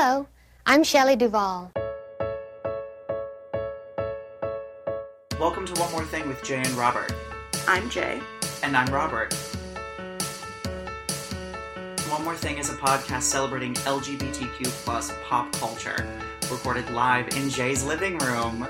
Hello, I'm Shelley Duvall. Welcome to One More Thing with Jay and Robert. I'm Jay. And I'm Robert. One More Thing is a podcast celebrating LGBTQ plus pop culture, recorded live in Jay's living room.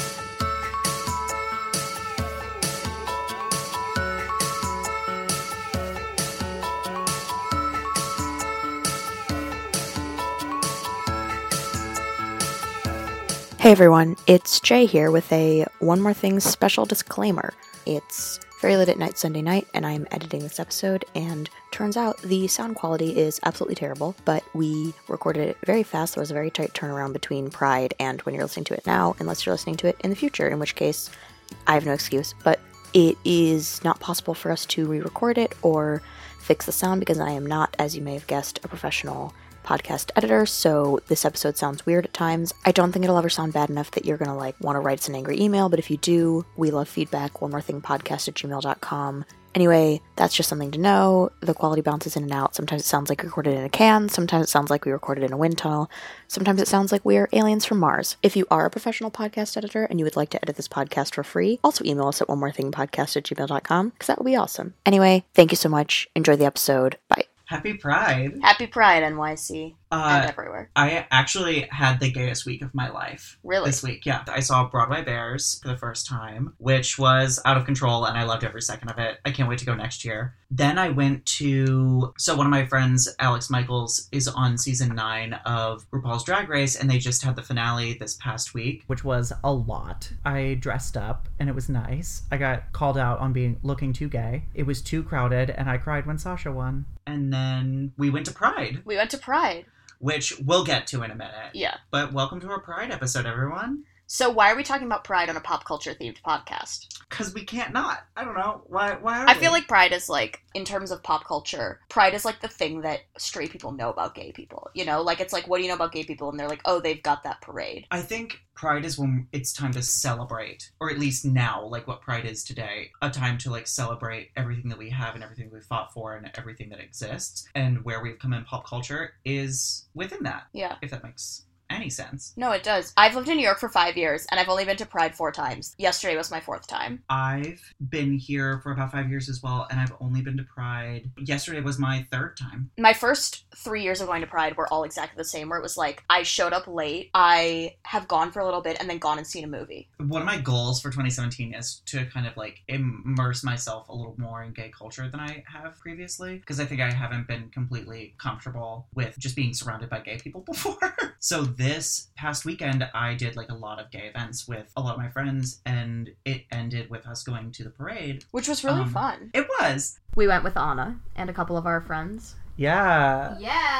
Hey everyone, it's Jay here with a One More Thing special disclaimer. It's very late at night Sunday night, and I'm editing this episode, and turns out the sound quality is absolutely terrible, but we recorded it very fast. There was a very tight turnaround between Pride and when you're listening to it now, unless you're listening to it in the future, in which case I have no excuse, but it is not possible for us to re-record it or fix the sound because I am not, as you may have guessed, a professional podcast editor, so this episode sounds weird at times. I don't think it'll ever sound bad enough that you're gonna want to write us an angry email, but if you do, we love feedback. onemorethingpodcast@gmail.com. Anyway, that's just something to know. The quality bounces in and out. Sometimes it sounds like we recorded in a can, sometimes it sounds like we recorded in a wind tunnel, sometimes it sounds like we're aliens from Mars. If you are a professional podcast editor and you would like to edit this podcast for free, also email us at onemorethingpodcast@gmail.com, because that would be awesome. Anyway, thank you so much. Enjoy the episode. Bye. Happy Pride! Happy Pride, NYC, and everywhere. I actually had the gayest week of my life. Really? This week, yeah. I saw Broadway Bears for the first time, which was out of control, and I loved every second of it. I can't wait to go next year. Then I went to... So one of my friends, Alex Michaels, is on season 9 of RuPaul's Drag Race, and they just had the finale this past week, which was a lot. I dressed up, and it was nice. I got called out on looking too gay. It was too crowded, and I cried when Sasha won. And then we went to Pride. We went to Pride. Which we'll get to in a minute. Yeah. But welcome to our Pride episode, everyone. So why are we talking about Pride on a pop culture themed podcast? Because we can't not. I don't know. Why are I we? feel like Pride is like, in terms of pop culture, Pride is like the thing that straight people know about gay people. You know? Like, it's like, what do you know about gay people? And they're like, oh, they've got that parade. I think Pride is when it's time to celebrate, or at least now, like what Pride is today, a time to like celebrate everything that we have and everything we've fought for and everything that exists, and where we've come in pop culture is within that. Yeah. If that makes any sense. No, it does. I've lived in New York for 5 years, and I've only been to Pride 4 times. Yesterday was my 4th time. I've been here for about 5 years as well, and I've only been to Pride. Yesterday was my 3rd time. My first 3 years of going to Pride were all exactly the same, where it was like, I showed up late, I have gone for a little bit, and then gone and seen a movie. One of my goals for 2017 is to kind of like immerse myself a little more in gay culture than I have previously, because I think I haven't been completely comfortable with just being surrounded by gay people before. So this past weekend, I did like a lot of gay events with a lot of my friends, and it ended with us going to the parade. Which was really fun. It was. We went with Anna and a couple of our friends. Yeah.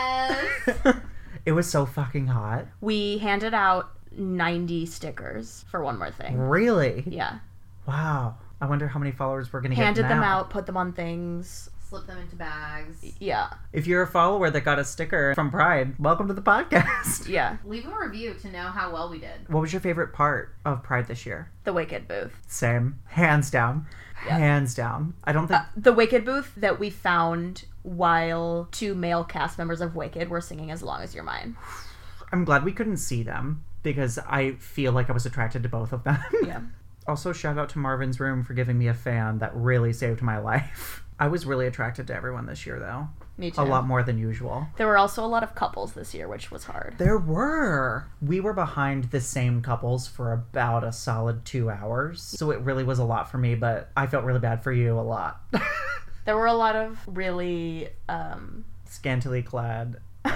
Yes! It was so fucking hot. We handed out 90 stickers for One More Thing. Really? Yeah. Wow. I wonder how many followers we're going to get Handed now. them out, put them on things. Slip them into bags. Yeah. If you're a follower that got a sticker from Pride, welcome to the podcast. Yeah. Leave a review to know how well we did. What was your favorite part of Pride this year? The Wicked booth. Same. Hands down. Yeah. Hands down. I don't think... The Wicked booth that we found while 2 male cast members of Wicked were singing As Long As You're Mine. I'm glad we couldn't see them, because I feel like I was attracted to both of them. Yeah. Also, shout out to Marvin's Room for giving me a fan that really saved my life. I was really attracted to everyone this year, though. Me too. A lot more than usual. There were also a lot of couples this year, which was hard. There were. We were behind the same couples for about a solid 2 hours. So it really was a lot for me, but I felt really bad for you a lot. There were a lot of really, Scantily clad.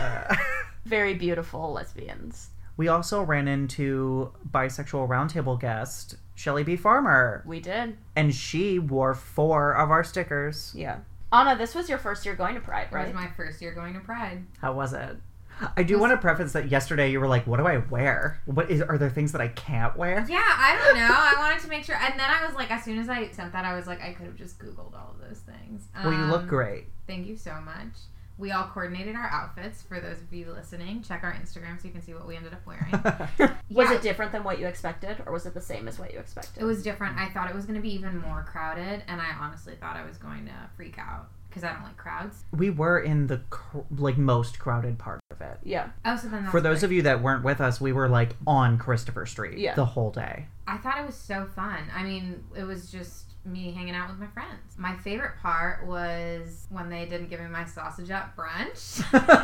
very beautiful lesbians. We also ran into bisexual roundtable guest, Shelley B. Farmer. We did. And she wore 4 of our stickers. Yeah. Anna, this was your first year going to Pride, right? It was my first year going to Pride. How was it? I do want to preface that yesterday you were like, what do I wear? Are there things that I can't wear? Yeah, I don't know. I wanted to make sure. And then I was like, as soon as I sent that, I was like, I could have just Googled all of those things. Well, you look great. Thank you so much. We all coordinated our outfits. For those of you listening, check our Instagram so you can see what we ended up wearing. Was it different than what you expected, or was it the same as what you expected? It was different. I thought it was going to be even more crowded, and I honestly thought I was going to freak out. because I don't like crowds. We were in the most crowded part of it. Yeah. Oh, so then that's For those great. of you that weren't with us, we were like on Christopher Street the whole day. I thought it was so fun. I mean, it was just me hanging out with my friends. My favorite part was when they didn't give me my sausage at brunch.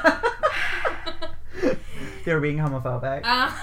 They were being homophobic.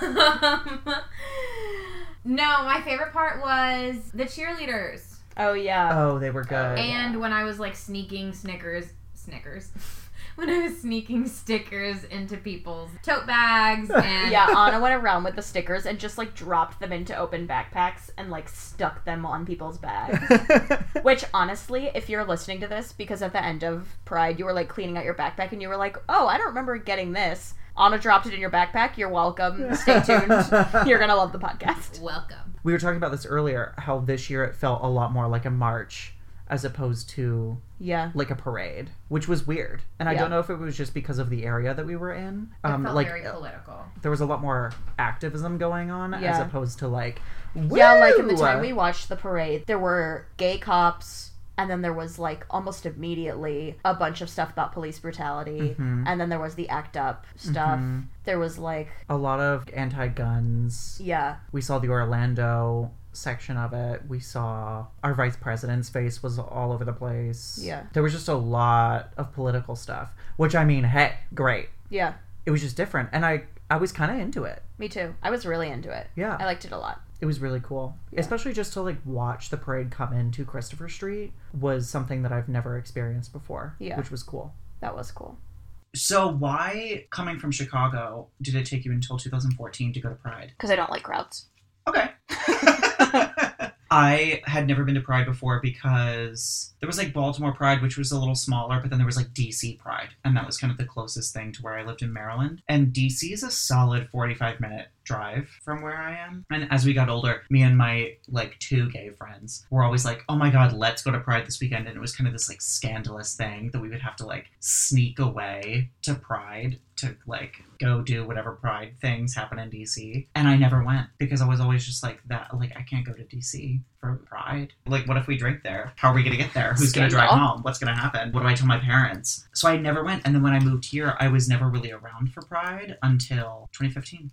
No, my favorite part was the cheerleaders. Oh, yeah. Oh, they were good. And when I was like sneaking Snickers. When I was sneaking stickers into people's tote bags and Yeah, Anna went around with the stickers and just like dropped them into open backpacks and like stuck them on people's bags. Which honestly, if you're listening to this, because at the end of Pride you were like cleaning out your backpack and you were like, oh, I don't remember getting this. Anna dropped it in your backpack. You're welcome. Stay tuned. You're gonna love the podcast. welcome. We were talking about this earlier, how this year it felt a lot more like a march as opposed to like a parade, which was weird. And I don't know if it was just because of the area that we were in. It felt like very political. there was a lot more activism going on as opposed to like, woo! Yeah, like in the time we watched the parade, there were gay cops, and then there was like almost immediately a bunch of stuff about police brutality, and then there was the ACT UP stuff. There was like a lot of anti-guns. Yeah. We saw the Orlando section of it. We saw our vice president's face was all over the place. Yeah. There was just a lot of political stuff, which I mean, hey, great. Yeah. It was just different. And I was kind of into it. Me too. I was really into it. Yeah. I liked it a lot. It was really cool. Yeah. Especially just to like watch the parade come into Christopher Street was something that I've never experienced before. Yeah. Which was cool. That was cool. So why, coming from Chicago, did it take you until 2014 to go to Pride? Because I don't like crowds. Okay. I had never been to Pride before because there was like Baltimore Pride, which was a little smaller, but then there was like DC Pride, and that was kind of the closest thing to where I lived in Maryland. And DC is a solid 45-minute drive from where I am. And as we got older, me and my like 2 gay friends were always like, oh my god, let's go to Pride this weekend. And it was kind of this like scandalous thing that we would have to like sneak away to Pride to like go do whatever Pride things happen in DC. And I never went because I was always just like that, like I can't go to DC for Pride. Like what if we drink there? How are we gonna get there? Who's gonna drive home? What's gonna happen? What do I tell my parents? So I never went. And then when I moved here, I was never really around for Pride until 2015.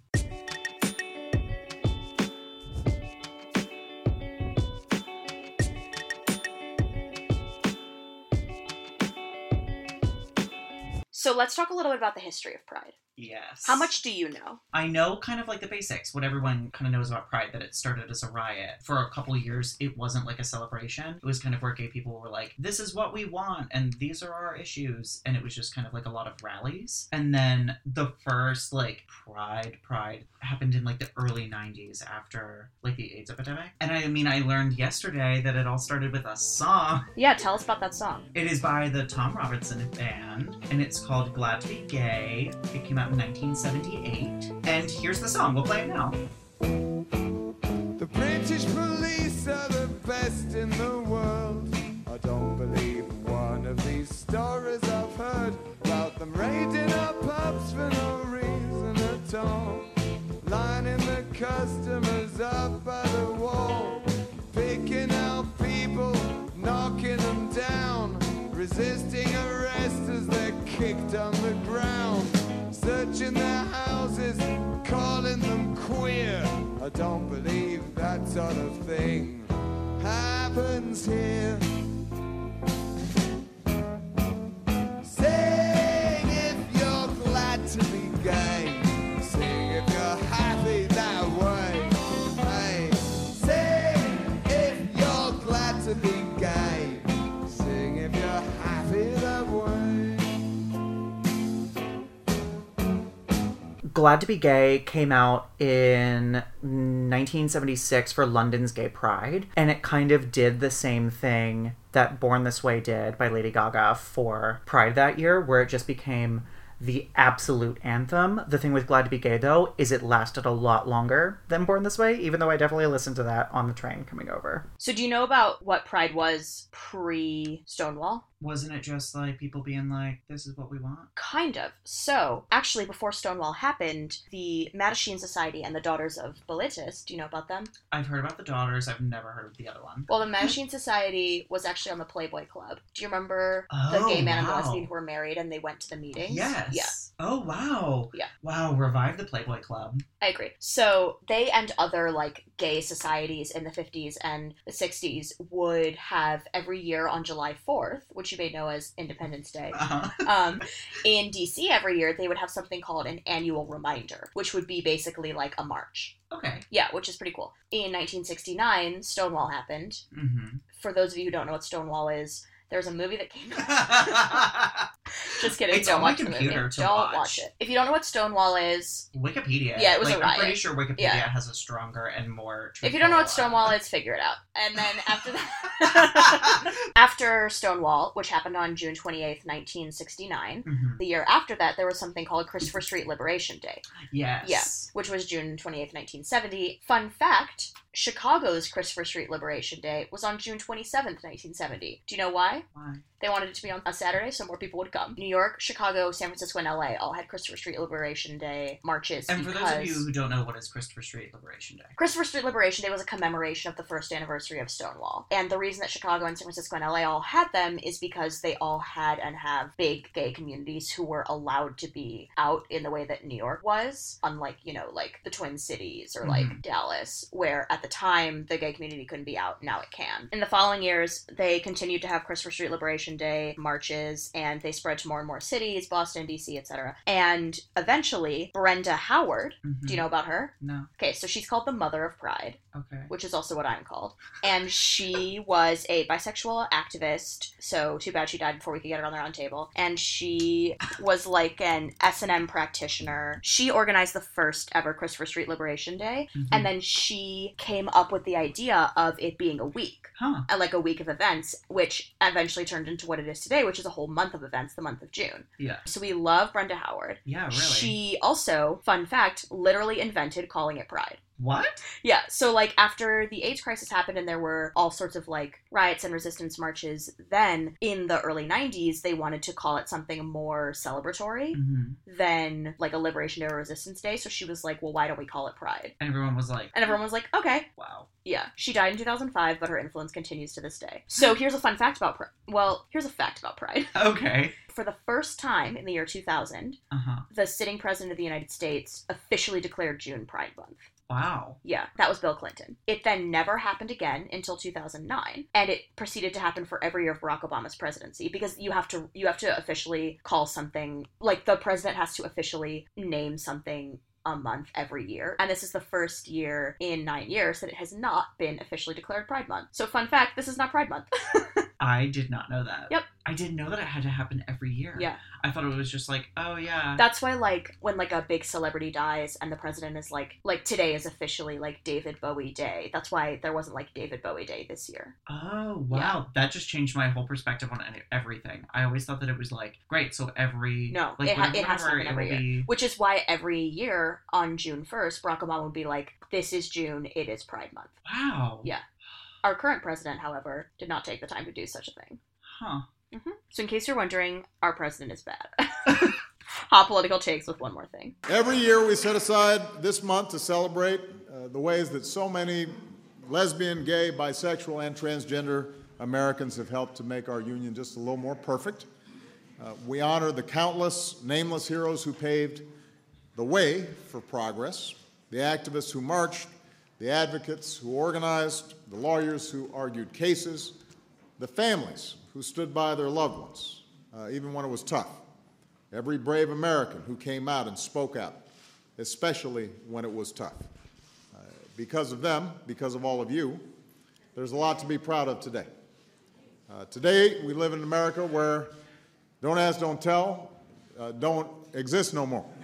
So let's talk a little bit about the history of Pride. Yes. How much do you know? I know kind of like the basics, what everyone kind of knows about Pride, that it started as a riot. For a couple of years, it wasn't like a celebration. It was kind of where gay people were like, this is what we want, and these are our issues. And it was just kind of like a lot of rallies. And then the first like Pride happened in like the early 90s after like the AIDS epidemic. And I mean, I learned yesterday that it all started with a song. Yeah, tell us about that song. It is by the Tom Robinson Band, and it's called Glad to Be Gay. It came out in 1978. And here's the song. We'll play it now. The British police are the best in the world. I don't believe one of these stories I've heard about them raiding our pubs for no reason at all. Lining the customers up by the wall, picking out people, knocking them down, resisting arrest as they're kicked on the ground, searching their houses, calling them queer. I don't believe that sort of thing happens here. Sing if you're glad to be gay. Sing if you're happy that way. Hey, sing if you're glad to be gay. Sing if you're happy that way. Glad to Be Gay came out in 1976 for London's Gay Pride, and it kind of did the same thing that Born This Way did by Lady Gaga for Pride that year, where it just became the absolute anthem. The thing with Glad to Be Gay, though, is it lasted a lot longer than Born This Way, even though I definitely listened to that on the train coming over. So do you know about what Pride was pre-Stonewall? Wasn't it just like people being like, this is what we want? Kind of. So, actually, before Stonewall happened, the Mattachine Society and the Daughters of Bilitis, do you know about them? I've heard about the daughters. I've never heard of the other one. Well, the Mattachine Society was actually on the Playboy Club. Do you remember the Oh, gay man and the wow. lesbian who were married and they went to the meetings? Yes. Yeah. Oh, wow. Yeah. Wow, revive the Playboy Club. I agree. So they and other like gay societies in the 50s and the 60s would have every year on July 4th, which you may know as Independence Day, Uh-huh. in DC every year they would have something called an annual reminder, which would be basically like a march. Okay. Yeah, which is pretty cool. In 1969, Stonewall happened. Mm-hmm. For those of you who don't know what Stonewall is, there's a movie that came out. Just kidding. It's don't on my watch the movie. computer to Don't watch. it. If you don't know what Stonewall is, Wikipedia. Yeah, it was a I'm riot. pretty sure Wikipedia Yeah. has a stronger and more if you don't know what truthful, Stonewall is, figure it out. And then after that, after Stonewall, which happened on June 28th, 1969, Mhm. the year after that, there was something called Christopher Street Liberation Day. Yes. Yeah, which was June 28th, 1970. Fun fact, Chicago's Christopher Street Liberation Day was on June 27th, 1970. Do you know why? Why? They wanted it to be on a Saturday so more people would come. New York, Chicago, San Francisco, and LA all had Christopher Street Liberation Day marches. And for those of you who don't know, what is Christopher Street Liberation Day? Christopher Street Liberation Day was a commemoration of the first anniversary of Stonewall. And the reason that Chicago and San Francisco and LA all had them is because they all had and have big gay communities who were allowed to be out in the way that New York was, unlike, like the Twin Cities or like Dallas, where at the time the gay community couldn't be out. Now it can. In the following years, they continued to have Christopher Street Liberation Day marches, and they spread to more and more cities, Boston, DC, etc. And eventually, Brenda Howard, Mhm. do you know about her? No. Okay, so she's called the Mother of Pride, Okay. which is also what I'm called. And she was a bisexual activist, so too bad she died before we could get her on the round table. And she was like an S&M practitioner. She organized the first ever Christopher Street Liberation Day, Mhm. and then she came up with the idea of it being a week. Huh. Like a week of events, which eventually turned into what it is today, which is a whole month of events, the month of June. Yeah. So we love Brenda Howard. Yeah, really. She also, fun fact, literally invented calling it Pride. What? Yeah, so like after the AIDS crisis happened and there were all sorts of like riots and resistance marches, then in the early 90s they wanted to call it something more celebratory Mhm. than like a Liberation Day or Resistance Day. So she was like, well, why don't we call it Pride? And everyone was like, And everyone was like, okay. wow. Yeah, she died in 2005, but her influence continues to this day. So here's a fun fact about Pride. Well, here's a fact about Pride. Okay. For the first time in the year 2000, Uh-huh. the sitting president of the United States officially declared June Pride Month. Wow. Yeah, that was Bill Clinton. It then never happened again until 2009, and it proceeded to happen for every year of Barack Obama's presidency because you have to officially call something, like the president has to officially name something a month every year, and this is the first year in 9 years that it has not been officially declared Pride Month. So fun fact, this is not Pride Month. I did not know that. Yep. I didn't know that it had to happen every year. Yeah. I thought it was just like, oh yeah. That's why, like, when, like, a big celebrity dies and the president is like today is officially, like, David Bowie Day. That's why there wasn't, like, David Bowie Day this year. Oh, wow. That just changed my whole perspective on everything. I always thought that it was like, great, so every... No, like, it has to whenever happen every it will year. be... Which is why every year on June 1st, Barack Obama would be like, this is June, it is Pride Month. Wow. Yeah. Our current president, however, did not take the time to do such a thing. Huh. So in case you're wondering, our president is bad. Hot political takes with one more thing. Every year we set aside this month to celebrate the ways that so many lesbian, gay, bisexual, and transgender Americans have helped to make our union just a little more perfect. We honor the countless nameless heroes who paved the way for progress, the activists who marched, the advocates who organized, the lawyers who argued cases, the families who stood by their loved ones, even when it was tough. Every brave American who came out and spoke out, especially when it was tough. Because of them, because of all of you, there's a lot to be proud of today. Today, we live in an America where don't ask, don't tell, don't exist no more.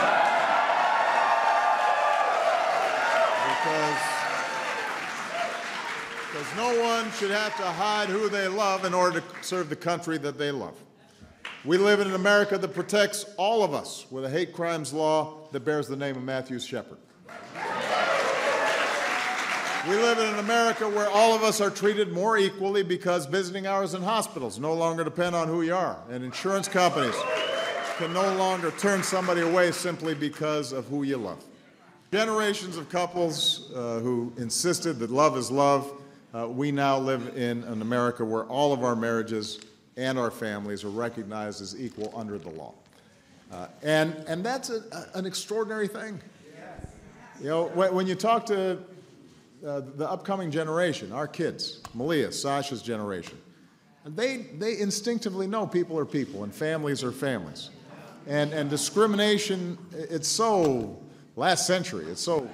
Because no one should have to hide who they love in order to serve the country that they love. We live in an America that protects all of us with a hate crimes law that bears the name of Matthew Shepard. We live in an America where all of us are treated more equally because visiting hours in hospitals no longer depend on who you are, and insurance companies can no longer turn somebody away simply because of who you love. Generations of couples who insisted that love is love, we now live in an America where all of our marriages and our families are recognized as equal under the law. And that's an extraordinary thing. You know, when you talk to the upcoming generation, our kids, Malia, Sasha's generation, they instinctively know people are people and families are families. And discrimination, it's so last century, it's so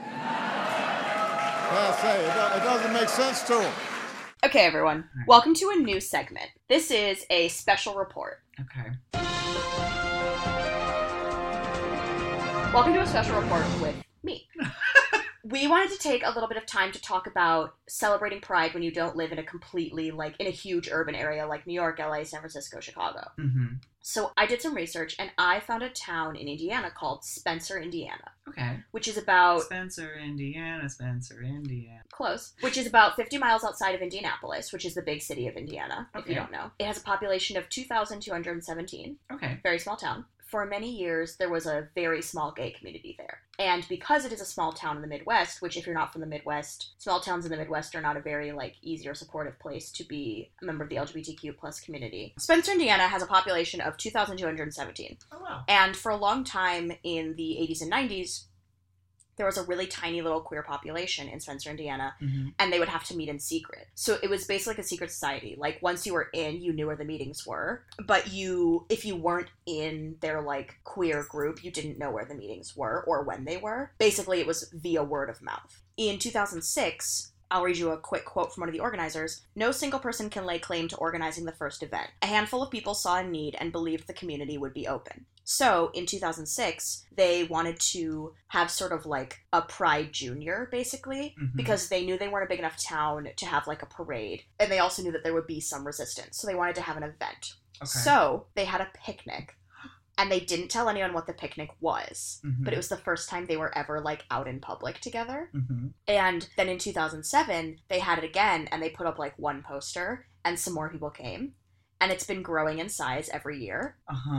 passe, it doesn't make sense to them. Okay, everyone, welcome to a new segment. This is a special report. Okay. Welcome to a special report with me. We wanted to take a little bit of time to talk about celebrating Pride when you don't live in a completely, like, in a huge urban area like New York, LA, San Francisco, Chicago. Mm-hmm. So I did some research, and I found a town in Indiana called Spencer, Indiana. Okay. Which is about... Spencer, Indiana. Close. Which is about 50 miles outside of Indianapolis, which is the big city of Indiana, if you don't know. It has a population of 2,217. Okay. Very small town. For many years, there was a very small gay community there. And because it is a small town in the Midwest, which if you're not from the Midwest, small towns in the Midwest are not a very, like, easy or supportive place to be a member of the LGBTQ plus community. Spencer, Indiana has a population of 2,217. Oh, wow. And for a long time in the 80s and 90s, there was a really tiny little queer population in Spencer, Indiana, and they would have to meet in secret. So it was basically like a secret society. Like, once you were in, you knew where the meetings were, but if you weren't in their, like, queer group, you didn't know where the meetings were or when they were. Basically, it was via word of mouth. In 2006... I'll read you a quick quote from one of the organizers. "No single person can lay claim to organizing the first event. A handful of people saw a need and believed the community would be open." So, in 2006, they wanted to have sort of like a Pride Junior, basically, because they knew they weren't a big enough town to have like a parade. And they also knew that there would be some resistance. So they wanted to have an event. Okay. So, they had a picnic. And they didn't tell anyone what the picnic was. But it was the first time they were ever, like, out in public together. And then in 2007, they had it again, and they put up, like, one poster, and some more people came. And it's been growing in size every year.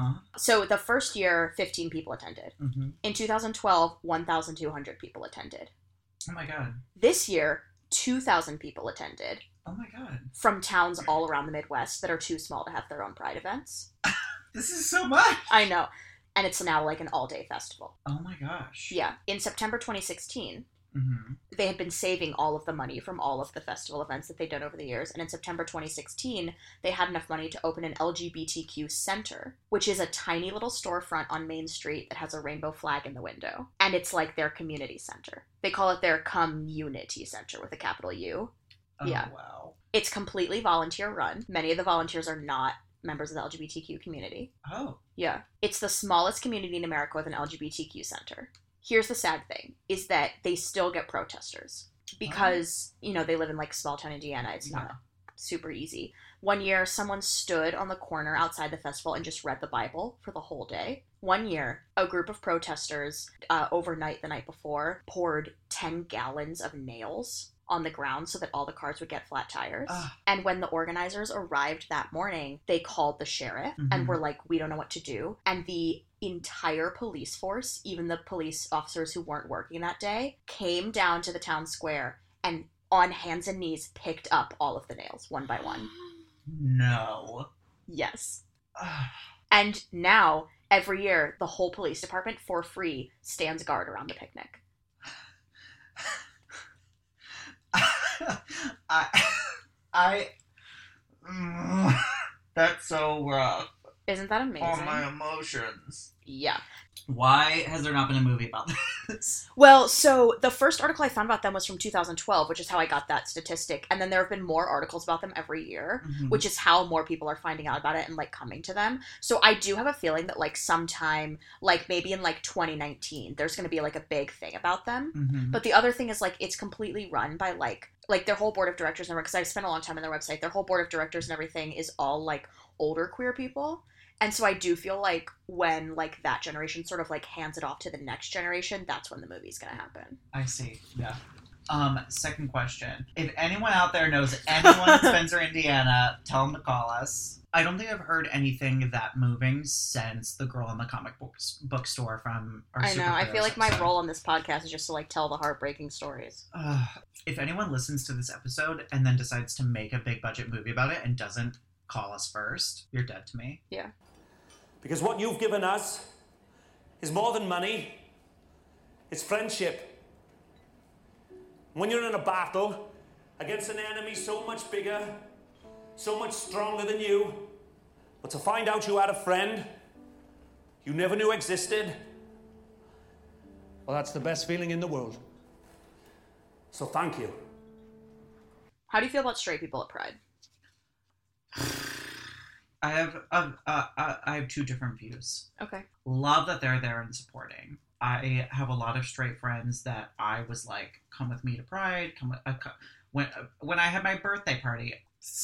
So the first year, 15 people attended. In 2012, 1,200 people attended. Oh, my God. This year, 2,000 people attended. Oh, my God. From towns all around the Midwest that are too small to have their own Pride events. This is so much. I know. And it's now like an all-day festival. Oh my gosh. Yeah. In September 2016, they had been saving all of the money from all of the festival events that they'd done over the years. And in September 2016, they had enough money to open an LGBTQ center, which is a tiny little storefront on Main Street that has a rainbow flag in the window. And it's like their community center. They call it their community center with a capital U. Oh, yeah. Wow. It's completely volunteer run. Many of the volunteers are not members of the LGBTQ community. Oh. Yeah. It's the smallest community in America with an LGBTQ center. Here's the sad thing, is that they still get protesters. Because, you know, they live in, like, small town Indiana. It's not super easy. One year, someone stood on the corner outside the festival and just read the Bible for the whole day. One year, a group of protesters, overnight the night before, poured 10 gallons of nails on the ground so that all the cars would get flat tires. And when the organizers arrived that morning, they called the sheriff and were like, "We don't know what to do." And the entire police force, even the police officers who weren't working that day, came down to the town square and on hands and knees picked up all of the nails one by one. No. Yes. And now, every year, the whole police department, for free, stands guard around the picnic. That's so rough. Isn't that amazing? All my emotions. Yeah. Why has there not been a movie about this? Well, so the first article I found about them was from 2012, which is how I got that statistic. And then there have been more articles about them every year, which is how more people are finding out about it and, like, coming to them. So I do have a feeling that, like, sometime, like, maybe in, like, 2019, there's going to be, like, a big thing about them. But the other thing is, like, it's completely run by, like their whole board of directors, because I've spent a long time on their website, their whole board of directors and everything is all, like, older queer people. And so I do feel like when, like, that generation sort of, like, hands it off to the next generation, that's when the movie's gonna happen. I see. Yeah. Second question. If anyone out there knows anyone in Spencer, Indiana, tell them to call us. I don't think I've heard anything that moving since the girl in the comic bookstore from our I know. I feel like my episode. role on this podcast is just to, like, tell the heartbreaking stories. If anyone listens to this episode and then decides to make a big budget movie about it and doesn't call us first, you're dead to me. Yeah. Because what you've given us is more than money. It's friendship. When you're in a battle against an enemy so much bigger, so much stronger than you, but to find out you had a friend you never knew existed, well, that's the best feeling in the world. So thank you. How do you feel about straight people at Pride? I have two different views. Okay. Love that they're there and supporting. I have a lot of straight friends that I was like, come with me to Pride. When I had my birthday party,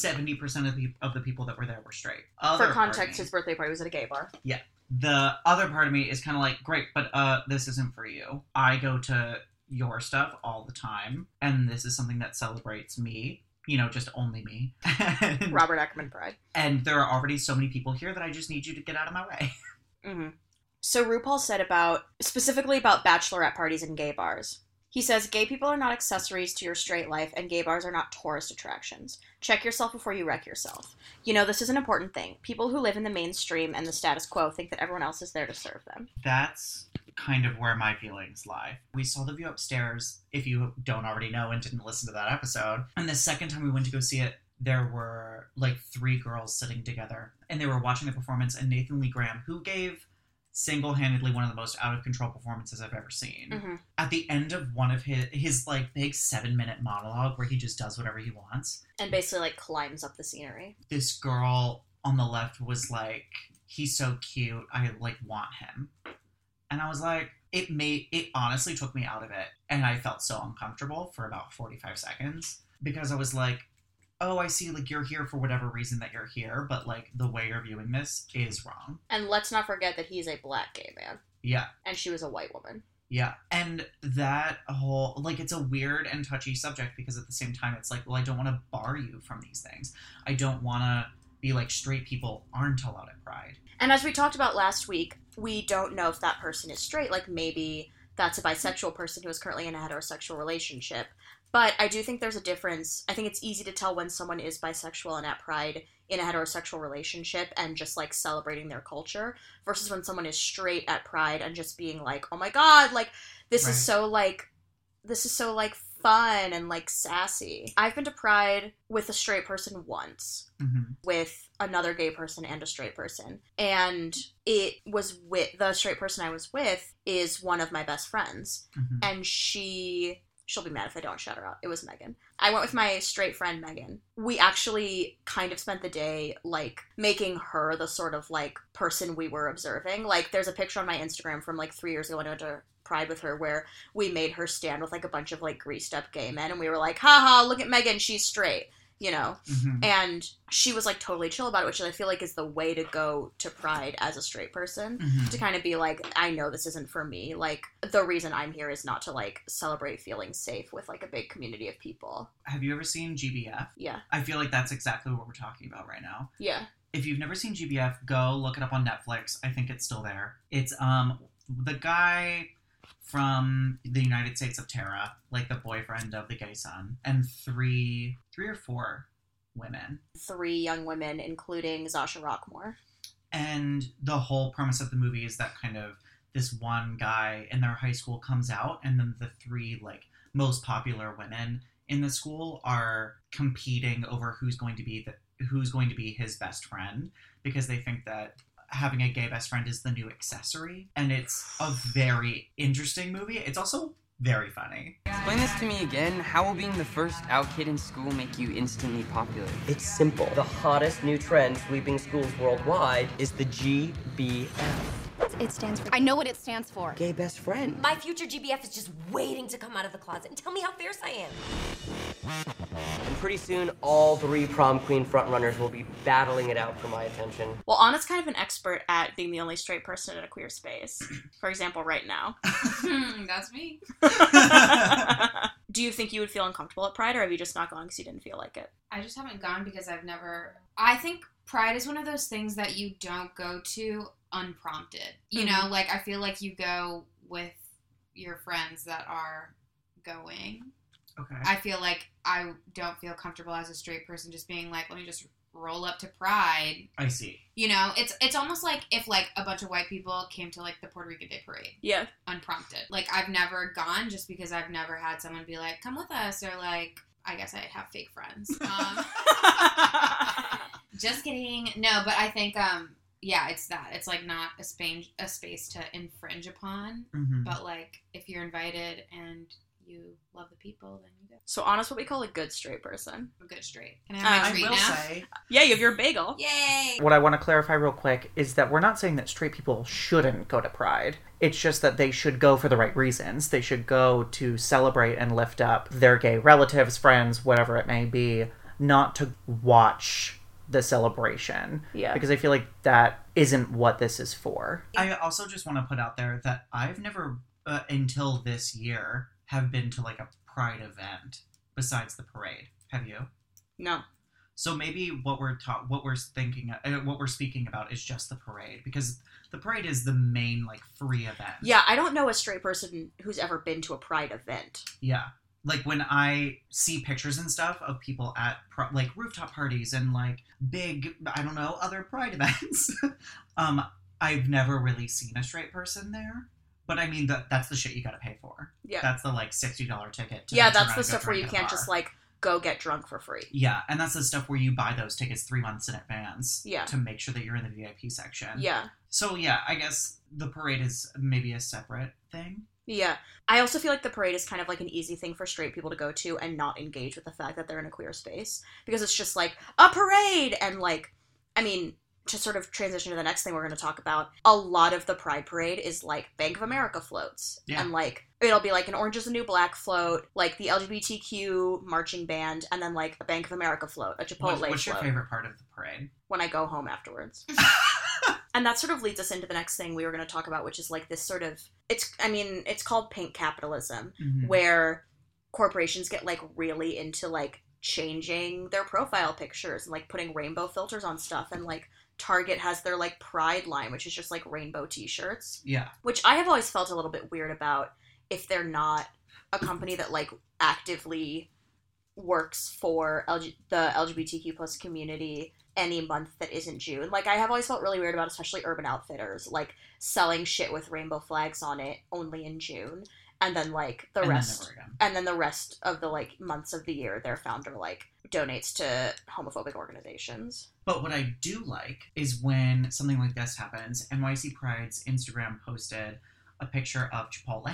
70% of the people that were there were straight. For context, his birthday party was at a gay bar. Yeah. The other part of me is kind of like, great, but this isn't for you. I go to your stuff all the time, and this is something that celebrates me. You know, just only me. Robert Ackerman Pride. And there are already so many people here that I just need you to get out of my way. Mm-hmm. So RuPaul said specifically about bachelorette parties and gay bars. He says, gay people are not accessories to your straight life, and gay bars are not tourist attractions. Check yourself before you wreck yourself. You know, this is an important thing. People who live in the mainstream and the status quo think that everyone else is there to serve them. That's kind of where my feelings lie. We saw The View Upstairs, if you don't already know and didn't listen to that episode. And the second time we went to go see it, there were like 3 girls sitting together, and they were watching the performance, and Nathan Lee Graham, who gave single-handedly one of the most out-of-control performances I've ever seen. Mm-hmm. At the end of one of his like big 7-minute monologue where he just does whatever he wants. And basically like climbs up the scenery. This girl on the left was like, he's so cute, I like want him. And I was like, it honestly took me out of it. And I felt so uncomfortable for about 45 seconds because I was like, oh, I see, like, you're here for whatever reason that you're here, but, like, the way you're viewing this is wrong. And let's not forget that he's a black gay man. Yeah. And she was a white woman. Yeah. And that whole, like, it's a weird and touchy subject because at the same time, it's like, well, I don't want to bar you from these things. I don't want to be like, straight people aren't allowed at Pride. And as we talked about last week, we don't know if that person is straight. Like, maybe that's a bisexual person who is currently in a heterosexual relationship. But I do think there's a difference. I think it's easy to tell when someone is bisexual and at Pride in a heterosexual relationship and just, like, celebrating their culture versus when someone is straight at Pride and just being like, oh my god, like, this is so, like, fun and, like, sassy. I've been to Pride with a straight person once, with another gay person and a straight person. And it was with, the straight person I was with is one of my best friends. And she'll be mad if I don't shout her out. It was Megan. I went with my straight friend, Megan. We actually kind of spent the day, like, making her the sort of, like, person we were observing. Like, there's a picture on my Instagram from, like, 3 years ago when I went to Pride with her where we made her stand with, like, a bunch of, like, greased up gay men. And we were like, haha, look at Megan, she's straight. You know? And she was, like, totally chill about it, which I feel like is the way to go to Pride as a straight person. To kind of be like, I know this isn't for me. Like, the reason I'm here is not to, like, celebrate feeling safe with, like, a big community of people. Have you ever seen GBF? Yeah. I feel like that's exactly what we're talking about right now. Yeah. If you've never seen GBF, go look it up on Netflix. I think it's still there. It's, the guy from the United States of Terra, like the boyfriend of the gay son, and three or four women. 3 young women, including Zasha Rockmore. And the whole premise of the movie is that kind of this one guy in their high school comes out, and then the 3, like, most popular women in the school are competing over who's going to be his best friend, because they think that having a gay best friend is the new accessory. And it's a very interesting movie. It's also very funny. Explain this to me again. How will being the first out kid in school make you instantly popular? It's simple. The hottest new trend sweeping schools worldwide is the GBF. It stands for... I know what it stands for. Gay best friend. My future GBF is just waiting to come out of the closet and tell me how fierce I am. And pretty soon, all 3 prom queen frontrunners will be battling it out for my attention. Well, Anna's kind of an expert at being the only straight person in a queer space. For example, right now. That's me. Do you think you would feel uncomfortable at Pride, or have you just not gone because you didn't feel like it? I just haven't gone because I think Pride is one of those things that you don't go to unprompted. You know, like, I feel like you go with your friends that are going. Okay. I feel like I don't feel comfortable as a straight person just being like, let me just roll up to Pride. I see. You know, it's almost like if, like, a bunch of white people came to, like, the Puerto Rican Day Parade. Yeah. Unprompted. Like, I've never gone just because I've never had someone be like, come with us, or, like, I guess I have fake friends. Just kidding. No, but I think, yeah, it's that. It's, like, not a space to infringe upon, but, like, if you're invited and you love the people, then you go. So Anna's what we call a good straight person. A good straight. Can I have my treat I will now? say, Yeah, you have your bagel. Yay! what I want to clarify real quick is that we're not saying that straight people shouldn't go to Pride. It's just that they should go for the right reasons. They should go to celebrate and lift up their gay relatives, friends, whatever it may be, not to watch the celebration. Yeah. Because I feel like that isn't what this is for. I also just want to put out there that I've never, until this year, have been to like a Pride event besides the parade. Have you? No. So maybe what we're speaking about is just the parade, because the parade is the main like free event. Yeah, I don't know a straight person who's ever been to a Pride event. Yeah. Like when I see pictures and stuff of people at like rooftop parties and like big, I don't know, other Pride events, I've never really seen a straight person there. But I mean, that's the shit you gotta pay for. Yeah. That's the like $60 ticket. Yeah, that's the stuff where you can't just like go get drunk for free. Yeah, and that's the stuff where you buy those tickets 3 months in advance. Yeah. To make sure that you're in the VIP section. Yeah. So yeah, I guess the parade is maybe a separate thing. Yeah. I also feel like the parade is kind of like an easy thing for straight people to go to and not engage with the fact that they're in a queer space. Because it's just like, a parade! And like, I mean, to sort of transition to the next thing we're going to talk about, a lot of the Pride Parade is like Bank of America floats. Yeah. And like, it'll be like an Orange is the New Black float, like the LGBTQ marching band, and then like a Bank of America float, a Chipotle float. What's your favorite part of the parade? When I go home afterwards. And that sort of leads us into the next thing we were going to talk about, which is like this sort of, it's called pink capitalism, where corporations get like really into like changing their profile pictures and like putting rainbow filters on stuff, and like Target has their like Pride line, which is just like rainbow t-shirts. Yeah. Which I have always felt a little bit weird about if they're not a company that like actively works for the LGBTQ plus community any month that isn't June. Like, I have always felt really weird about especially Urban Outfitters, like, selling shit with rainbow flags on it only in June. And then, like, the rest of the, like, months of the year, their founder, like, donates to homophobic organizations. But what I do like is when something like this happens, NYC Pride's Instagram posted a picture of Chipotle.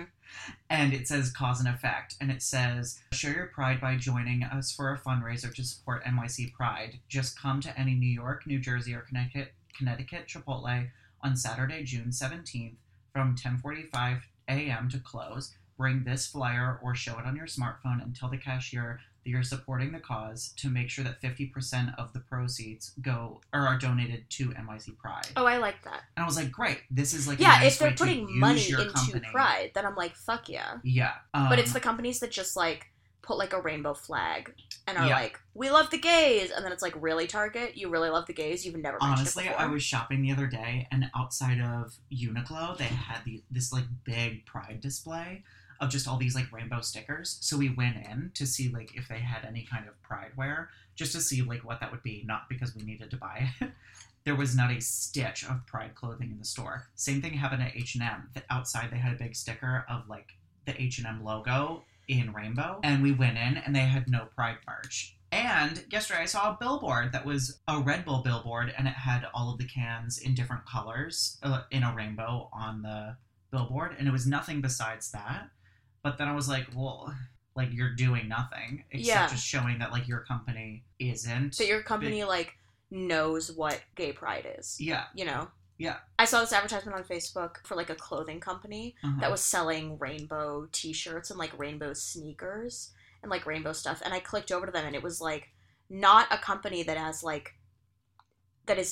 And it says cause and effect. And it says, show your pride by joining us for a fundraiser to support NYC Pride. Just come to any New York, New Jersey, or Connecticut Chipotle on Saturday, June 17th from 10:45 a.m. to close. Bring this flyer or show it on your smartphone and tell the cashier that you're supporting the cause to make sure that 50% of the proceeds are donated to NYC Pride. Oh, I like that. And I was like, great. This is like yeah, a nice if they're way putting to use money your into company. Pride, then I'm like, fuck yeah. Yeah. But it's the companies that just like put like a rainbow flag and are like, we love the gays, and then it's like, really, Target? You really love the gays? You've never mentioned Honestly, it before. I was shopping the other day, and outside of Uniqlo, they had this like big Pride display of just all these like rainbow stickers. So we went in to see like if they had any kind of Pride wear, just to see like what that would be, not because we needed to buy it. There was not a stitch of Pride clothing in the store. Same thing happened at H&M. Outside they had a big sticker of like the H&M logo in rainbow, and we went in and they had no Pride merch. And yesterday I saw a billboard that was a Red Bull billboard, and it had all of the cans in different colors in a rainbow on the billboard, and it was nothing besides that. But then I was like, well, like, you're doing nothing except just showing that like your company isn't. That your company like knows what gay pride is. Yeah. You know? Yeah. I saw this advertisement on Facebook for like a clothing company that was selling rainbow t-shirts and like rainbow sneakers and like rainbow stuff, and I clicked over to them, and it was like not a company that has like that is like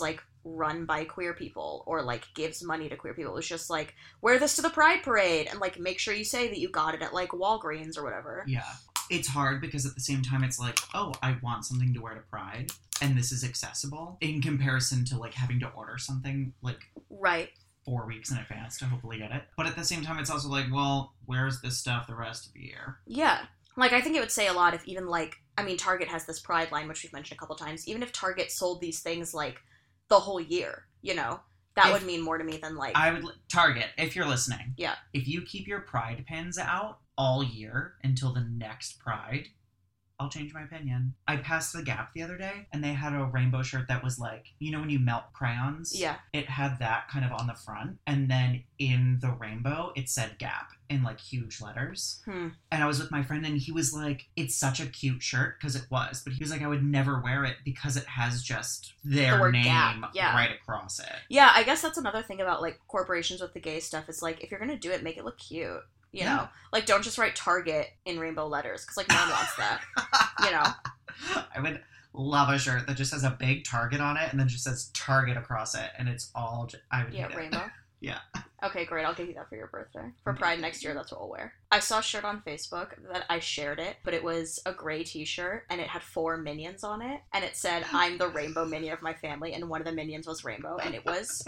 run by queer people or like gives money to queer people. It was just like, wear this to the Pride Parade and like make sure you say that you got it at like Walgreens or whatever. Yeah. It's hard because at the same time it's like, oh, I want something to wear to Pride and this is accessible in comparison to like having to order something like right 4 weeks in advance to hopefully get it. But at the same time it's also like, well, where's this stuff the rest of the year? Yeah. Like I think it would say a lot if even like, I mean, Target has this Pride line, which we've mentioned a couple times. Even if Target sold these things like the whole year, you know, that would mean more to me than like... Target, if you're listening. Yeah. If you keep your Pride pins out all year until the next Pride, I'll change my opinion. I passed the Gap the other day, and they had a rainbow shirt that was like, you know when you melt crayons? Yeah. It had that kind of on the front, and then in the rainbow, it said Gap in like huge letters. And I was with my friend, and he was like, it's such a cute shirt, because it was, but he was like, I would never wear it because it has just their name right across it. Yeah, I guess that's another thing about like corporations with the gay stuff. Is like, if you're gonna do it, make it look cute. You know, like don't just write Target in rainbow letters because like no one wants that. You know, I would love a shirt that just has a big Target on it and then just says Target across it, and it's all. I would hate rainbow. Yeah. Okay, great. I'll give you that for your birthday. For Pride next year, that's what we'll wear. I saw a shirt on Facebook that I shared it, but it was a gray t-shirt and it had 4 minions on it, and it said, "I'm the rainbow minion of my family," and one of the minions was rainbow, and it was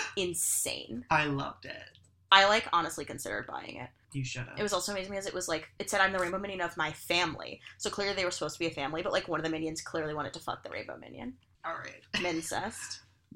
insane. I loved it. I like honestly considered buying it. You should have. It was also amazing because it was like, it said I'm the rainbow minion of my family. So clearly they were supposed to be a family, but like one of the minions clearly wanted to fuck the rainbow minion. All right. Mincest.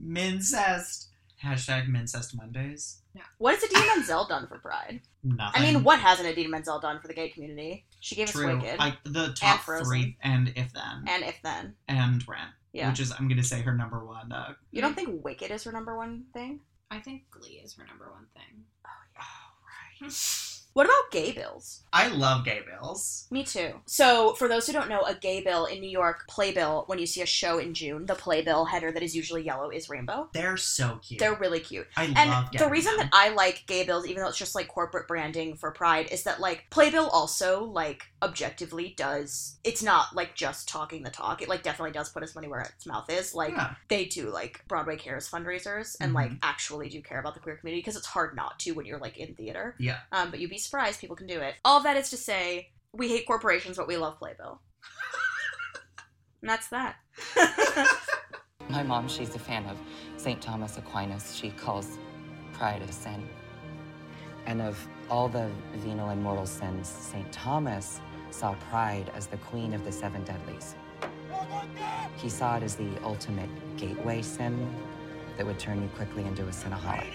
Mincest. Hashtag Mincest Mondays. Yeah. What has Idina Menzel done for Pride? Nothing. I mean, what hasn't Idina Menzel done for the gay community? She gave us Wicked. The top 3 and If Then. And If Then. And Rent. Yeah. Which is, I'm going to say, her number one. You don't think Wicked is her number one thing? I think Glee is her number one thing. Oh, yeah. Oh, right. What about gay bills? I love gay bills. Me too. So, for those who don't know, a gay bill in New York, playbill, when you see a show in June, the playbill header that is usually yellow is rainbow. They're so cute. They're really cute. I love And the reason that I like gay bills, even though it's just like corporate branding for Pride, is that like playbill also like objectively does, it's not like just talking the talk. It like definitely does put its money where its mouth is. Like they do like Broadway Cares fundraisers and like actually do care about the queer community, because it's hard not to when you're like in theater. Yeah. But you'd be surprised people can do it. All of that is to say, we hate corporations, but we love playbill. And that's that. My mom, she's a fan of St. Thomas Aquinas. She calls pride a sin. And of all the venal and mortal sins, St. Thomas saw pride as the queen of the 7 deadlies. He saw it as the ultimate gateway sin that would turn you quickly into a sinaholic.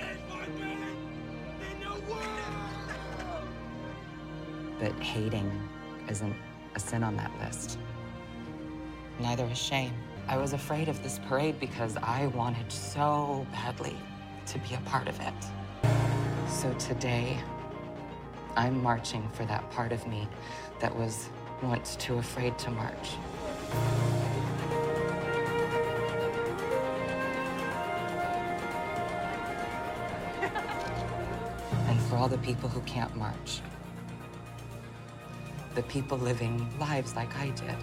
But hating isn't a sin on that list. Neither is shame. I was afraid of this parade because I wanted so badly to be a part of it. So today, I'm marching for that part of me that was once too afraid to march. And for all the people who can't march, the people living lives like I did.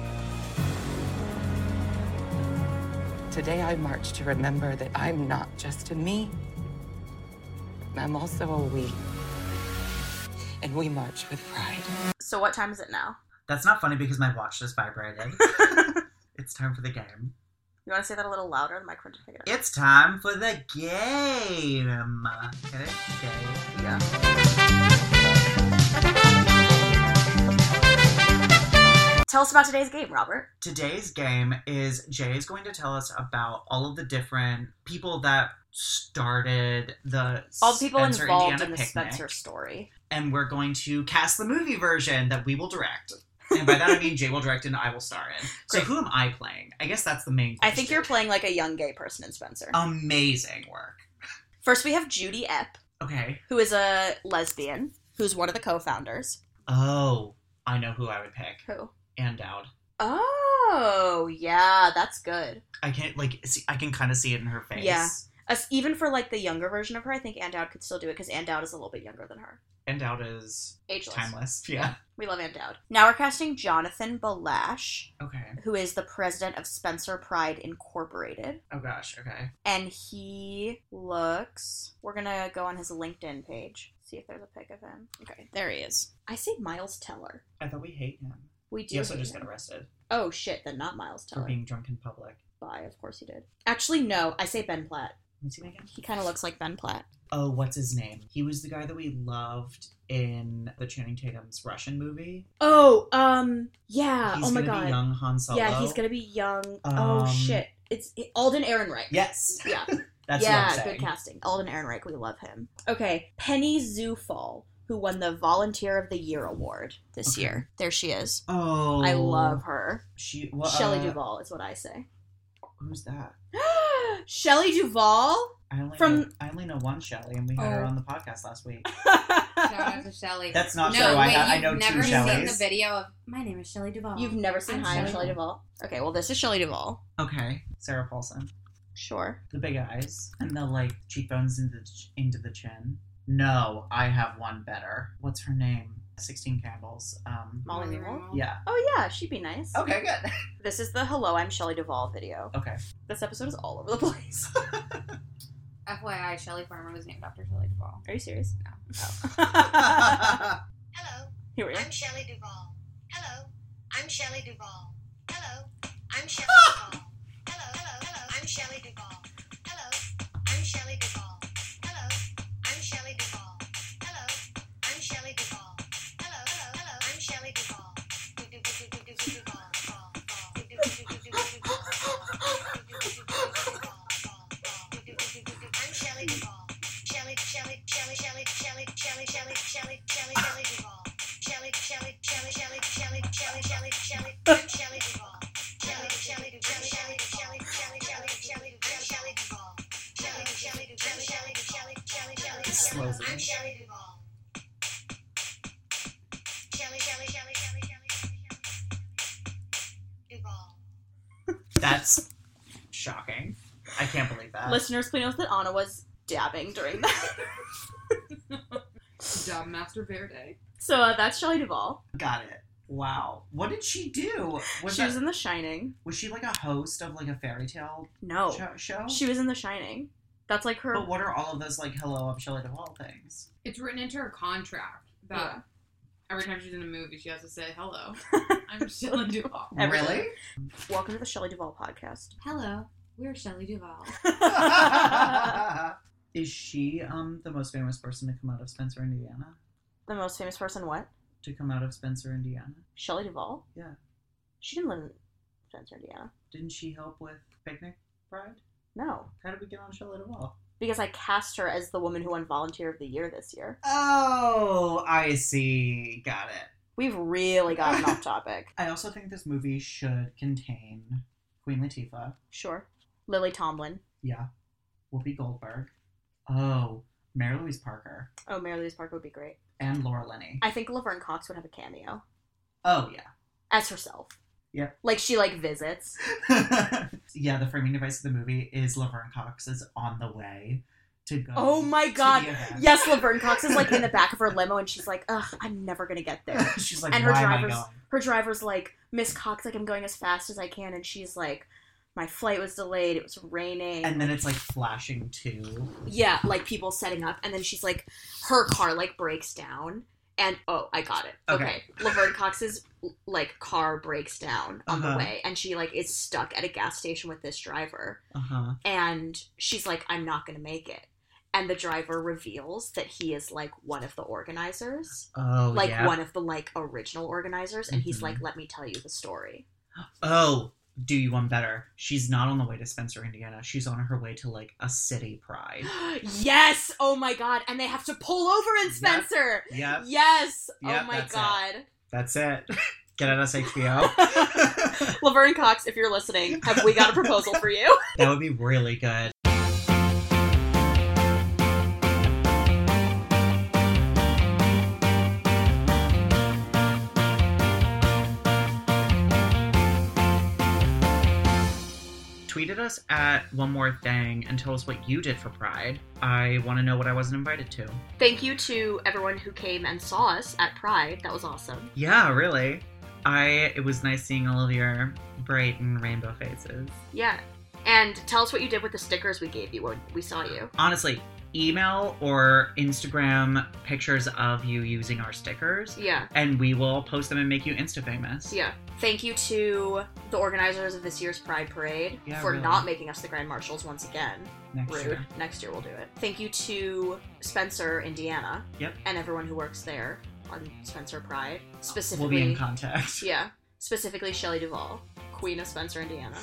Today I march to remember that I'm not just a me. I'm also a we. And we march with pride. So what time is it now? That's not funny because my watch just vibrated. It's time for the game. You want to say that a little louder? The microphone to pick it up. It's time for the game. Get it? Game. Yeah. Tell us about today's game, Robert. Today's game is Jay is going to tell us about all of the different people that started all the people Spencer, involved Indiana in the picnic. Spencer story. And we're going to cast the movie version that we will direct. And by that I mean Jay will direct and I will star in. So who am I playing? I guess that's the main question. I think you're playing like a young gay person in Spencer. Amazing work. First we have Judy Epp. Okay. Who is a lesbian, who's one of the co-founders. Oh, I know who I would pick. Who? Ann Dowd. Oh, yeah, that's good. I can't, I can kind of see it in her face. Yeah. Even for, like, the younger version of her, I think Ann Dowd could still do it, because Ann Dowd is a little bit younger than her. Ann Dowd is Ageless. timeless. Yeah. We love Ann Dowd. Now we're casting Jonathan Balash, Okay. who is the president of Spencer Pride Incorporated. Oh gosh. Okay. And he looks... We're gonna go on his LinkedIn page. See if there's a pic of him. Okay, there he is. I say Miles Teller. I thought we hate him. We do He also hate just him. got arrested Oh shit, then not Miles for Teller. being drunk in public. Bye, of course he did. Actually, no, I say Ben Platt. Let me see him again. He kind of looks like Ben Platt. Oh, what's his name? He was the guy that we loved in the Channing Tatum's Russian movie. Oh, yeah. He's oh my gonna god. be young Han Solo. Yeah, he's gonna be young. Oh shit. It's Alden Ehrenreich. Yes. Yeah. That's what I'm yeah, saying. good casting. Alden Ehrenreich, we love him. Okay, Penny Zufall, who won the Volunteer of the Year award this year. There she is. Oh. I love her. Well, Shelley Duvall is what I say. Who's that? Shelley Duvall? I only know one Shelley, and we had her on the podcast last week. Shout out to Shelley. That's not no, true. Wait, I you've know never two seen Shelleys. the video of my name is Shelley Duvall. You've never seen I'm Hi, I'm Shelley Duvall? Okay, well, this is Shelley Duvall. Okay, Sarah Paulson. Sure. The big eyes and the like cheekbones into the chin. No, I have one better. What's her name? 16 Candles. Molly Ringwald? Yeah. Oh, yeah, she'd be nice. Okay, good. This is the Hello, I'm Shelley Duvall video. Okay. This episode is all over the place. FYI, Shelley Farmer was named after Shelley Duvall. Are you serious? No. Hello, Here we are. I'm Shelley Duvall. Hello, I'm Shelley Duvall. Hello, I'm Shelley Duvall. Hello, I'm Shelley Duvall. Hello, I'm Shelley Duvall. Hello, I'm Shelley Duvall. Hello, I'm Shelley Duvall. Hello, I'm Shelley Duvall. I'm Shelley Duvall. Shelley Duvall. I'm Shelley Duvall. Slows I'm it. Shelley Duvall. Duvall. That's shocking. I can't believe that. Listeners, please note that Anna was dabbing during that. Job Master Verde. So that's Shelley Duvall. Got it. Wow. What did she do? She was in The Shining. Was she like a host of like a fairy tale No. show? She was in The Shining. That's like her... But what are all of those like hello, I'm Shelley Duvall things? It's written into her contract that every time she's in a movie, she has to say hello. I'm Shelley Duvall. Really? Welcome to the Shelley Duvall podcast. Hello, we're Shelley Duvall. Is she the most famous person to come out of Spencer, Indiana? The most famous person what? To come out of Spencer, Indiana? Shelley Duvall? Yeah. She didn't live in Spencer, Indiana. Didn't she help with Picnic Bride? No. How did we get on Shelley Duvall? Because I cast her as the woman who won Volunteer of the Year this year. Oh, I see. Got it. We've really gotten off topic. I also think this movie should contain Queen Latifah. Sure. Lily Tomlin. Yeah. Whoopi Goldberg. Oh, Mary Louise Parker. Oh, Mary Louise Parker would be great. And Laura Linney. I think Laverne Cox would have a cameo. Oh, yeah. As herself. Yeah. Like, she, visits. Yeah, the framing device of the movie is Laverne Cox is on the way to go. Oh my to god. the event. Yes, Laverne Cox is, in the back of her limo, and she's like, ugh, I'm never gonna get there. She's like, and why am I going? her driver's like, Miss Cox, I'm going as fast as I can, and she's like, my flight was delayed, it was raining. And then it's, flashing to... Yeah, people setting up, and then she's like, her car, breaks down, and, oh, I got it. Okay. Laverne Cox's, car breaks down on the way, and she, is stuck at a gas station with this driver. And she's like, I'm not gonna make it. And the driver reveals that he is, one of the organizers. Oh, yeah. One of the, original organizers, and he's like, let me tell you the story. Oh, do you one better. She's not on the way to Spencer, Indiana. She's on her way to, a city pride. Yes! Oh my god. And they have to pull over in Spencer! Yep. Yes! Yep, oh my that's god. That's it. Get at us, HBO. Laverne Cox, if you're listening, have we got a proposal for you? That would be really good. tweeted at us at One More Thing and tell us what you did for Pride. I want to know what I wasn't invited to. Thank you to everyone who came and saw us at Pride. That was awesome. Yeah, really. It was nice seeing all of your bright and rainbow faces. Yeah. And tell us what you did with the stickers we gave you when we saw you. Honestly, email or Instagram pictures of you using our stickers. Yeah. And we will post them and make you Insta-famous. Yeah. Thank you to the organizers of this year's Pride Parade for really. not making us the Grand Marshals once again. Next Rude. year. Next year we'll do it. Thank you to Spencer, Indiana. Yep. And everyone who works there on Spencer Pride. Specifically, We'll be in contact. Yeah. Specifically Shelley Duvall, Queen of Spencer, Indiana.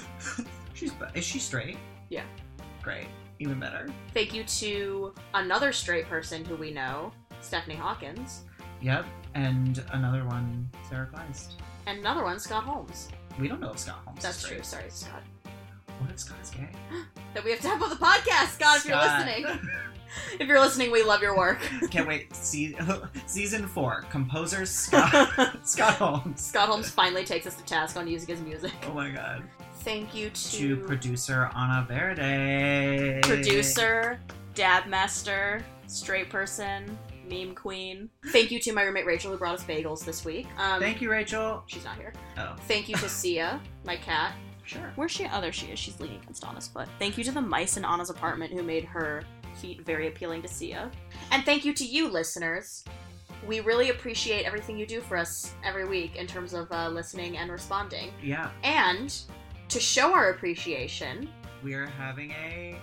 Is she straight? Yeah. Great. Even better. Thank you to another straight person who we know, Stephanie Hawkins. Yep. And another one, Sarah Kleist. And another one, Scott Holmes. We don't know if Scott Holmes That's is true. straight. Sorry, Scott. What if Scott is gay? That we have to have on the podcast, Scott, if you're Scott. listening. If you're listening, we love your work. Can't wait. Season 4. Composer Scott Holmes. Scott Holmes finally takes us to task on using his music. Oh my god. Thank you To producer Ana Verde. producer, dab master, straight person, meme queen. Thank you to my roommate Rachel who brought us bagels this week. Thank you, Rachel. She's not here. Oh. Thank you to Sia, my cat. Sure. Where's she? Oh, there she is. She's leaning against Anna's foot. Thank you to the mice in Anna's apartment who made her feet very appealing to Sia. And thank you to you, listeners. We really appreciate everything you do for us every week in terms of listening and responding. Yeah. And to show our appreciation, We are having a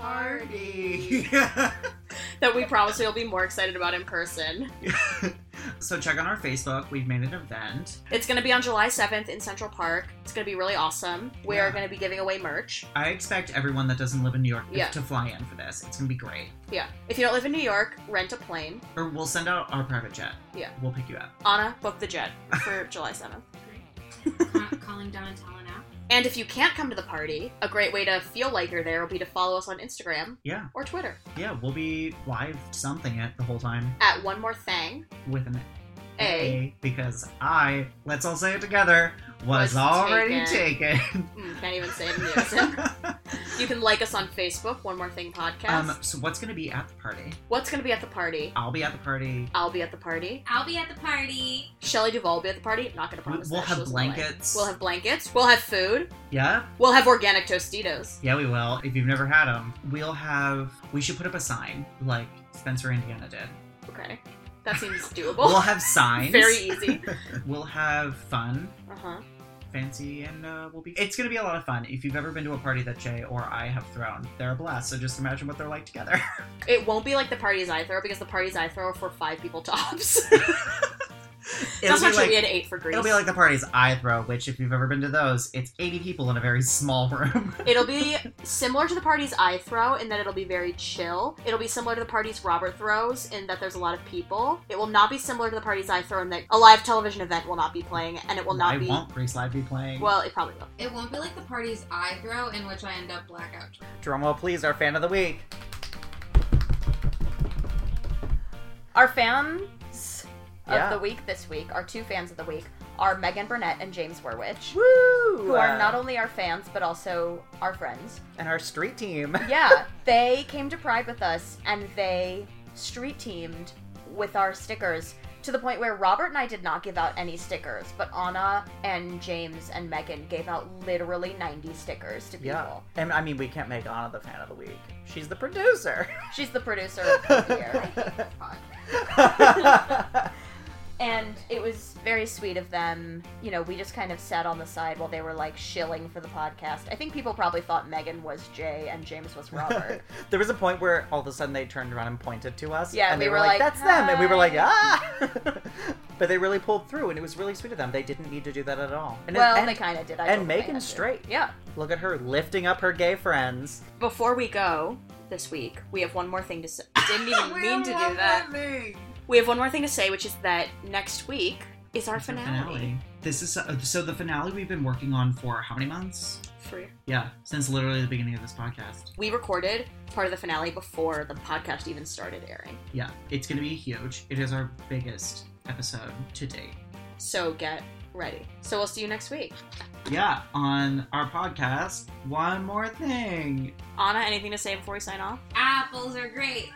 party. that we promise you'll be more excited about in person. So check on our Facebook. We've made an event. It's going to be on July 7th in Central Park. It's going to be really awesome. We are Yeah. going to be giving away merch. I expect everyone that doesn't live in New York Yeah. to fly in for this. It's going to be great. Yeah. If you don't live in New York, rent a plane. Or we'll send out our private jet. Yeah. We'll pick you up. Anna, book the jet for July 7th. Calling down and telling out. And if you can't come to the party, a great way to feel like you're there will be to follow us on Instagram Yeah. or Twitter Yeah, we'll be live something it the whole time at One More Thing. with an A. because let's all say it together, was already taken. Can't even say it in unison. You can like us on Facebook, One More Thing Podcast. So what's going to be at the party? What's going to be at the party? I'll be at the party. I'll be at the party. I'll be at the party. Shelley Duvall will be at the party. Not going to promise We'll that. have She lives in LA. blankets. We'll have blankets. We'll have food. Yeah? We'll have organic Tostitos. Yeah, we will. If you've never had them, we should put up a sign like Spencer, Indiana did. Okay. That seems doable. We'll have signs. Very easy. We'll have fun. Uh-huh. Fancy, and it's gonna be a lot of fun. If you've ever been to a party that Jay or I have thrown, they're a blast, so just imagine what they're like together. It won't be like the parties I throw because the parties I throw are for 5 people tops. It'll That's be not true. like- We had 8 for Greece. It'll be like the parties I throw, which if you've ever been to those, it's 80 people in a very small room. It'll be similar to the parties I throw in that it'll be very chill. It'll be similar to the parties Robert throws in that there's a lot of people. It will not be similar to the parties I throw in that a live television event will not be playing, and it will not Why be. won't Grease Live be playing? Well, it probably will. It won't be like the parties I throw in which I end up blackout. Drumroll please, our fan of the week. Our fans Yeah. of the week this week, our 2 fans of the week, are Megan Burnett and James Werwich. Woo! Who are not only our fans, but also our friends. And our street team. Yeah, they came to Pride with us, and they street teamed with our stickers to the point where Robert and I did not give out any stickers, but Anna and James and Megan gave out literally 90 stickers to people. Yeah. And I mean, we can't make Anna the fan of the week. She's the producer. She's the producer of the year. And it was very sweet of them. You know, we just kind of sat on the side while they were like shilling for the podcast. I think people probably thought Megan was Jay and James was Robert. There was a point where all of a sudden they turned around and pointed to us. Yeah, and we they were like, that's them. And we were like, "Hi." ah! But they really pulled through, and it was really sweet of them. They didn't need to do that at all. And Well, they kind of did. I And told them they Megan's had to. straight. Yeah. Look at her lifting up her gay friends. Before we go this week, we have one more thing to say. Didn't even mean to do that. We have one more thing to say, which is that next week is our finale. This is so the finale we've been working on for how many months? 3. Yeah, since literally the beginning of this podcast. We recorded part of the finale before the podcast even started airing. Yeah, it's going to be huge. It is our biggest episode to date. So get ready. So we'll see you next week. Yeah, on our podcast, one more thing. Anna, anything to say before we sign off? Apples are great.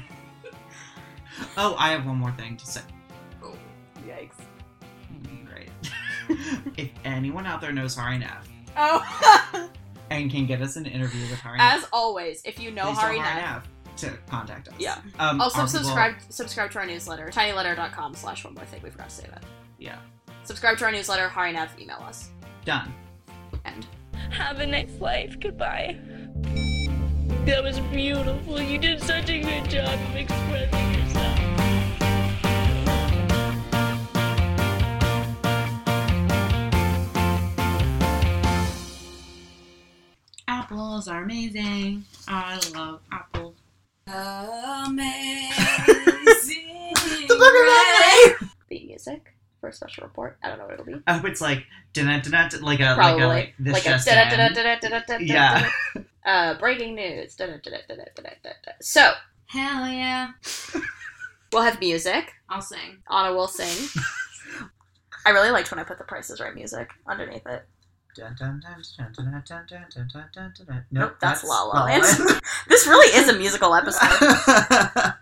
Oh, I have one more thing to say. Oh, yikes. Great. If anyone out there knows Hari Neff Oh. and can get us an interview with Hari Neff, As always, if you know please Hari tell Neff, to contact us. yeah. our Also, people- subscribe to our newsletter, tinyletter.com/one more thing. We forgot to say that. Yeah. Subscribe to our newsletter, Hari Neff, email us. Done. End. Have a nice life. Goodbye. That was beautiful. You did such a good job of expressing yourself. Apples are amazing. I love apples. Amazing. The music for a special report. I don't know what it'll be. I hope it's like dun-dun-dun-dun, like a Probably. like this Like a just da-da-da-da-da-da-da-da-da. in. Yeah. Breaking news. Da-da-da-da-da-da-da-da. So, Hell yeah. we'll have music. I'll sing. Anna will sing. I really liked when I put the Price is Right music underneath it. Nope, Nope, that's La La Land. This really is a musical episode.